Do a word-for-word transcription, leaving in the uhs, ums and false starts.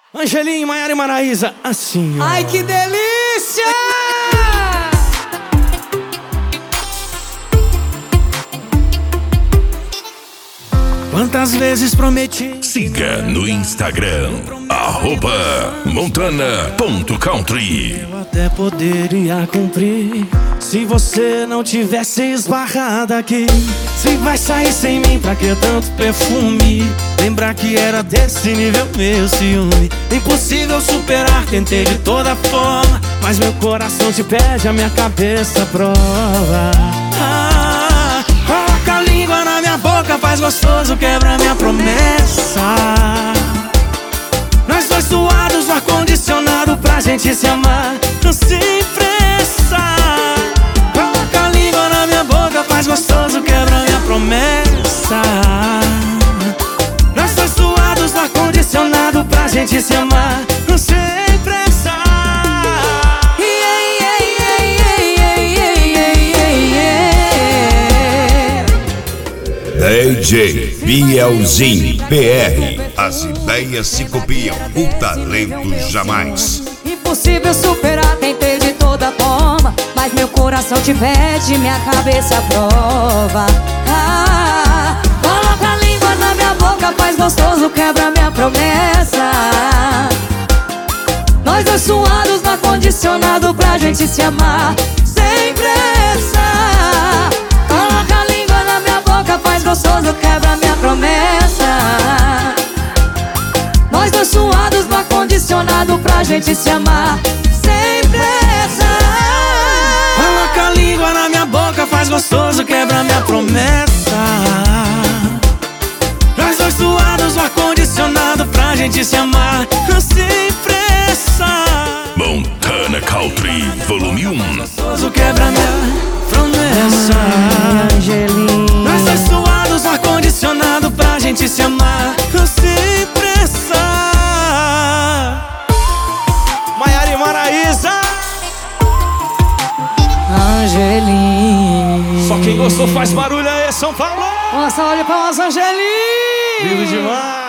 Angelim, Maiara e Maraísa, assim, ó. Ai, que delícia! Quantas vezes prometi. Siga no Instagram, arroba montana ponto country. Eu até poderia cumprir se você não tivesse esbarrado aqui. Se vai sair sem mim, pra que tanto perfume? Lembrar que era desse nível meu ciúme. Impossível superar, tentei de toda forma, mas meu coração te pede, a minha cabeça prova. Ah, coloca a língua na minha boca, faz gostoso, quebra minha promessa. Nós dois suados no ar-condicionado pra gente se amar, não sem pressa. Coloca a língua na minha boca, faz gostoso, quebra minha promessa. Nós dois suados no ar-condicionado pra gente se amar, não sem pressa. D J Bielzinho P R. As ideias se copiam, o talento jamais. Impossível superar, tentei de toda forma, mas meu coração te pede, minha cabeça prova. Ah, coloca a língua na minha boca, faz gostoso, quebra minha promessa. Nós dois suados no ar-condicionado pra gente se amar, sem pressa. Coloca a língua na minha boca, faz gostoso, quebra minha promessa. Nós dois suados no ar-condicionado pra gente se amar, sem pressa. Coloca a língua na minha boca, faz gostoso, quebra minha promessa. Nós dois suados no ar-condicionado pra gente se amar, sem pressa. Montana Country Volume um. Gostoso, quebra minha promessa. Angelim, nós dois suados no ar-condicionado pra gente se amar, sem pressa. Maiara e Maraísa, Angelim. só quem gostou faz barulho aí, São Paulo. Nossa, olha pra nós, Angelim. Lindo demais.